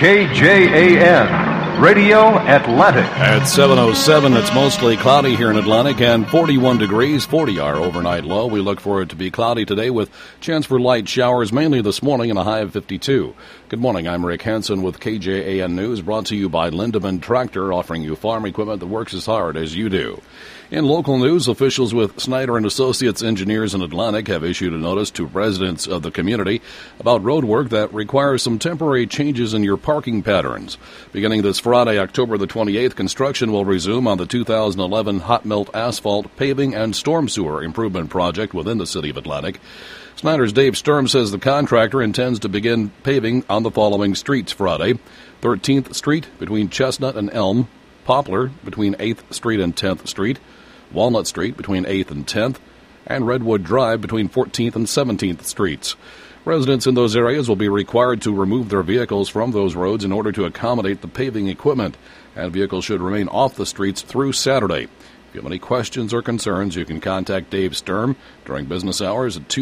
KJAN, Radio Atlantic. At 7:07, it's mostly cloudy here in Atlantic and 41 degrees, 40 our overnight low. We look for it to be cloudy today with chance for light showers mainly this morning and a high of 52. Good morning, I'm Rick Hansen with KJAN News, brought to you by Lindeman Tractor, offering you farm equipment that works as hard as you do. In local news, officials with Snyder and Associates Engineers in Atlantic have issued a notice to residents of the community about road work that requires some temporary changes in your parking patterns. Beginning this Friday, October the 28th, construction will resume on the 2011 hot melt asphalt paving and storm sewer improvement project within the city of Atlantic. Snyder's Dave Sturm says the contractor intends to begin paving on the following streets Friday: 13th Street between Chestnut and Elm, Poplar between 8th Street and 10th Street, Walnut Street between 8th and 10th, and Redwood Drive between 14th and 17th Streets. Residents in those areas will be required to remove their vehicles from those roads in order to accommodate the paving equipment, and vehicles should remain off the streets through Saturday. If you have any questions or concerns, you can contact Dave Sturm during business hours at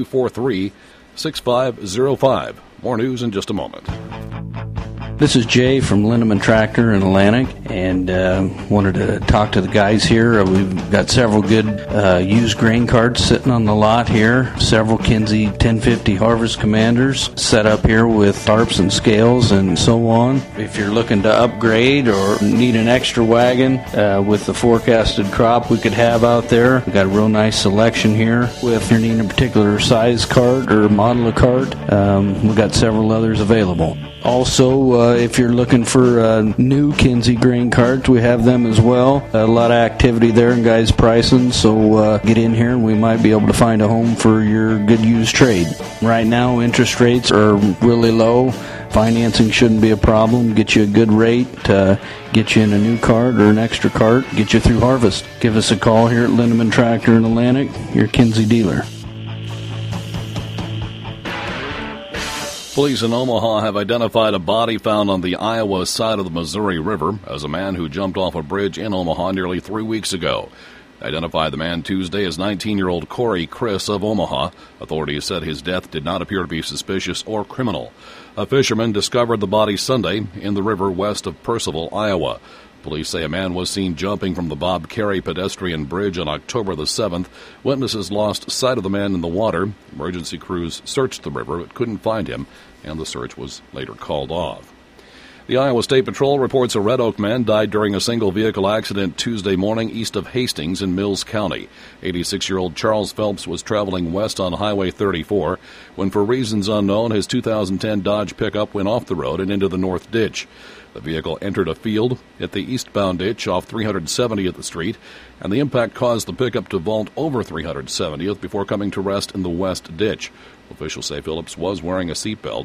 243-6505. More news in just a moment. This is Jay from Lindeman Tractor in Atlantic, and wanted to talk to the guys here. We've got several good used grain carts sitting on the lot here, several Kinsey 1050 Harvest Commanders set up here with tarps and scales and so on. If you're looking to upgrade or need an extra wagon with the forecasted crop we could have out there, we've got a real nice selection here. If you're needing a particular size cart or model of cart, we've got several others available. Also, if you're looking for new Kinsey grain carts, we have them as well. A lot of activity there and guys pricing, so get in here and we might be able to find a home for your good used trade. Right now, interest rates are really low. Financing shouldn't be a problem. Get you a good rate, get you in a new cart or an extra cart, get you through harvest. Give us a call here at Lindeman Tractor in Atlantic, your Kinsey dealer. Police in Omaha have identified a body found on the Iowa side of the Missouri River as a man who jumped off a bridge in Omaha nearly 3 weeks ago. They identified the man Tuesday as 19-year-old Corey Chris of Omaha. Authorities said his death did not appear to be suspicious or criminal. A fisherman discovered the body Sunday in the river west of Percival, Iowa. Police say a man was seen jumping from the Bob Carey pedestrian bridge on October the 7th. Witnesses lost sight of the man in the water. Emergency crews searched the river but couldn't find him, and the search was later called off. The Iowa State Patrol reports a Red Oak man died during a single-vehicle accident Tuesday morning east of Hastings in Mills County. 86-year-old Charles Phelps was traveling west on Highway 34 when, for reasons unknown, his 2010 Dodge pickup went off the road and into the north ditch. The vehicle entered a field, hit the eastbound ditch off 370th Street, and the impact caused the pickup to vault over 370th before coming to rest in the west ditch. Officials say Phelps was wearing a seatbelt.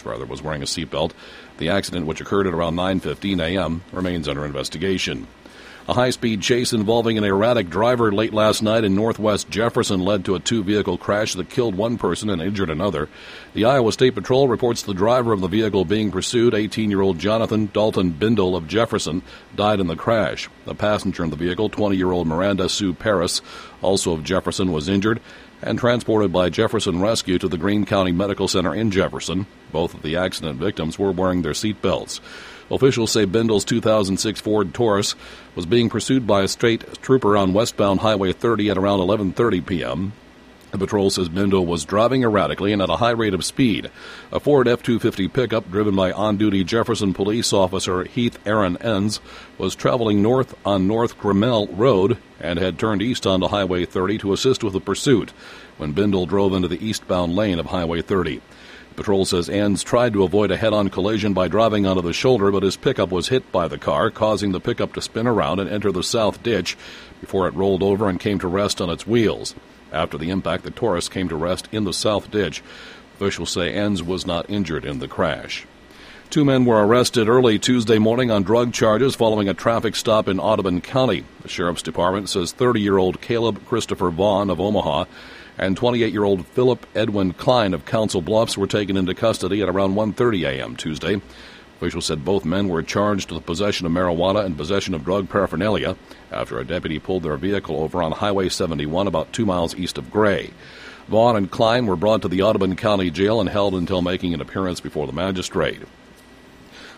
The accident, which occurred at around 9:15 a.m., remains under investigation. A high-speed chase involving an erratic driver late last night in northwest Jefferson led to a two-vehicle crash that killed one person and injured another. The Iowa State Patrol reports the driver of the vehicle being pursued, 18-year-old Jonathan Dalton Bindle of Jefferson, died in the crash. The passenger in the vehicle, 20-year-old Miranda Sue Paris, also of Jefferson, was injured and transported by Jefferson Rescue to the Greene County Medical Center in Jefferson. Both of the accident victims were wearing their seat belts. Officials say Bindle's 2006 Ford Taurus was being pursued by a state trooper on westbound Highway 30 at around 11:30 p.m. The patrol says Bindle was driving erratically and at a high rate of speed. A Ford F-250 pickup driven by on-duty Jefferson police officer Heath Aaron Enns was traveling north on North Grimmel Road and had turned east onto Highway 30 to assist with the pursuit when Bindle drove into the eastbound lane of Highway 30. Patrol says Enns tried to avoid a head-on collision by driving onto the shoulder, but his pickup was hit by the car, causing the pickup to spin around and enter the south ditch before it rolled over and came to rest on its wheels. After the impact, the Taurus came to rest in the south ditch. Officials say Enns was not injured in the crash. Two men were arrested early Tuesday morning on drug charges following a traffic stop in Audubon County. The Sheriff's Department says 30-year-old Caleb Christopher Vaughn of Omaha and 28-year-old Philip Edwin Klein of Council Bluffs were taken into custody at around 1:30 a.m. Tuesday. Officials said both men were charged with possession of marijuana and possession of drug paraphernalia after a deputy pulled their vehicle over on Highway 71 about 2 miles east of Gray. Vaughn and Klein were brought to the Audubon County Jail and held until making an appearance before the magistrate.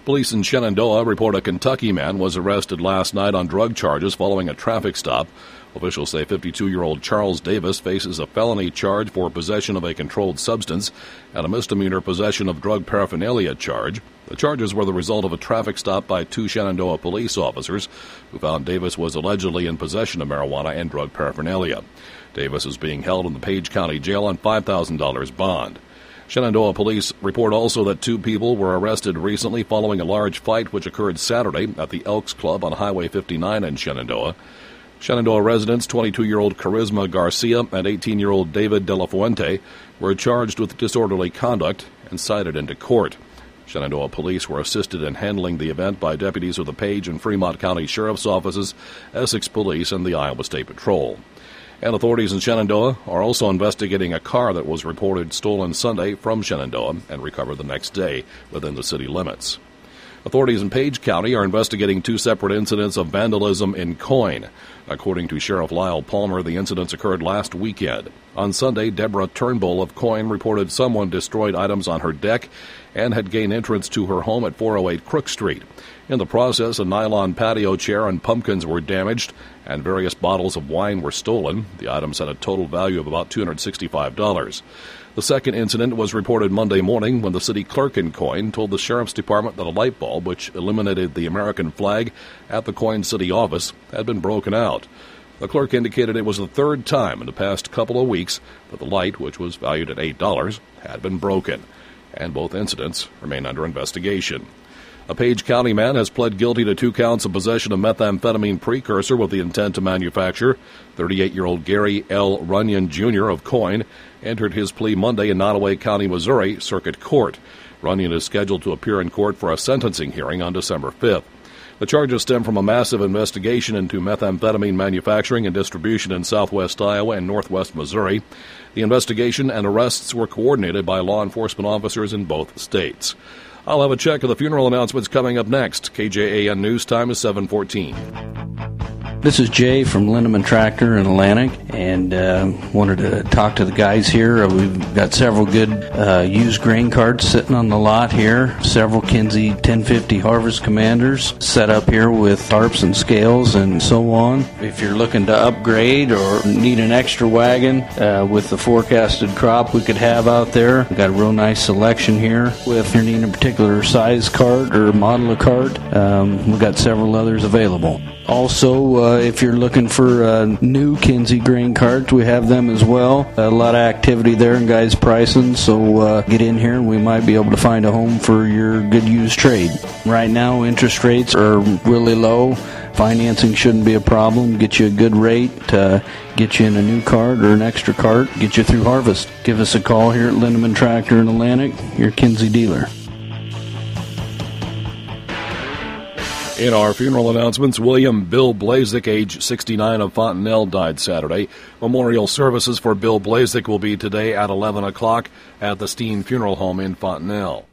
Police in Shenandoah report a Kentucky man was arrested last night on drug charges following a traffic stop. Officials say 52-year-old Charles Davis faces a felony charge for possession of a controlled substance and a misdemeanor possession of drug paraphernalia charge. The charges were the result of a traffic stop by 2 Shenandoah police officers who found Davis was allegedly in possession of marijuana and drug paraphernalia. Davis is being held in the Page County Jail on $5,000 bond. Shenandoah police report also that 2 people were arrested recently following a large fight which occurred Saturday at the Elks Club on Highway 59 in Shenandoah. Shenandoah residents 22-year-old Charisma Garcia and 18-year-old David De La Fuente were charged with disorderly conduct and cited into court. Shenandoah police were assisted in handling the event by deputies of the Page and Fremont County Sheriff's Offices, Essex Police, and the Iowa State Patrol. And authorities in Shenandoah are also investigating a car that was reported stolen Sunday from Shenandoah and recovered the next day within the city limits. Authorities in Page County are investigating 2 separate incidents of vandalism in Coyne. According to Sheriff Lyle Palmer, the incidents occurred last weekend. On Sunday, Deborah Turnbull of Coyne reported someone destroyed items on her deck and had gained entrance to her home at 408 Crook Street. In the process, a nylon patio chair and pumpkins were damaged, and various bottles of wine were stolen. The items had a total value of about $265. The second incident was reported Monday morning when the city clerk in Coyne told the Sheriff's Department that a light bulb, which illuminated the American flag at the Coyne City office, had been broken out. The clerk indicated it was the 3rd time in the past couple of weeks that the light, which was valued at $8, had been broken, and both incidents remain under investigation. A Page County man has pled guilty to 2 counts of possession of methamphetamine precursor with the intent to manufacture. 38-year-old Gary L. Runyon, Jr. of Coyne entered his plea Monday in Nottoway County, Missouri, Circuit Court. Runyon is scheduled to appear in court for a sentencing hearing on December 5th. The charges stem from a massive investigation into methamphetamine manufacturing and distribution in southwest Iowa and northwest Missouri. The investigation and arrests were coordinated by law enforcement officers in both states. I'll have a check of the funeral announcements coming up next. KJAN News Time is 7:14. This is Jay from Lindeman Tractor in Atlantic, and wanted to talk to the guys here. We've got several good used grain carts sitting on the lot here, several Kinsey 1050 Harvest Commanders set up here with tarps and scales and so on. If you're looking to upgrade or need an extra wagon with the forecasted crop we could have out there, we've got a real nice selection here. If you're needing a particular size cart or model of cart, we've got several others available. Also, if you're looking for new Kinsey grain carts, we have them as well. A lot of activity there in guys' pricing, so get in here and we might be able to find a home for your good used trade. Right now, interest rates are really low. Financing shouldn't be a problem. Get you a good rate, get you in a new cart or an extra cart, get you through harvest. Give us a call here at Lindeman Tractor in Atlantic, your Kinsey dealer. In our funeral announcements, William Bill Blazik, age 69 of Fontenelle, died Saturday. Memorial services for Bill Blazik will be today at 11 o'clock at the Steen Funeral Home in Fontenelle.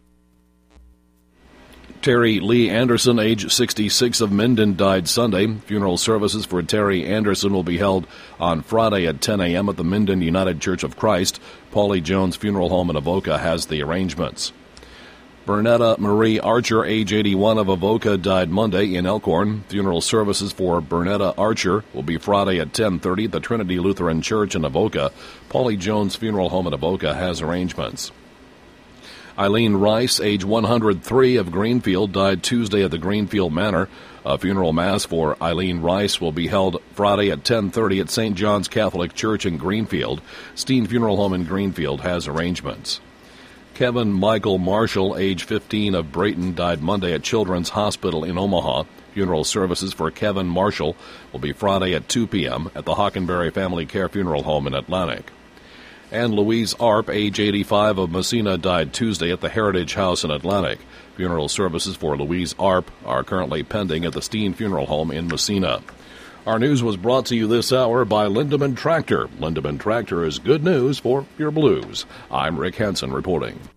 Terry Lee Anderson, age 66 of Minden, died Sunday. Funeral services for Terry Anderson will be held on Friday at 10 a.m. at the Minden United Church of Christ. Paulie Jones Funeral Home in Avoca has the arrangements. Bernetta Marie Archer, age 81 of Avoca, died Monday in Elkhorn. Funeral services for Bernetta Archer will be Friday at 10:30 at the Trinity Lutheran Church in Avoca. Paulie Jones Funeral Home in Avoca has arrangements. Eileen Rice, age 103 of Greenfield, died Tuesday at the Greenfield Manor. A funeral mass for Eileen Rice will be held Friday at 10:30 at St. John's Catholic Church in Greenfield. Steen Funeral Home in Greenfield has arrangements. Kevin Michael Marshall, age 15 of Brayton, died Monday at Children's Hospital in Omaha. Funeral services for Kevin Marshall will be Friday at 2 p.m. at the Hockenberry Family Care Funeral Home in Atlantic. And Louise Arp, age 85 of Messina, died Tuesday at the Heritage House in Atlantic. Funeral services for Louise Arp are currently pending at the Steen Funeral Home in Messina. Our news was brought to you this hour by Lindeman Tractor. Lindeman Tractor is good news for your blues. I'm Rick Henson reporting.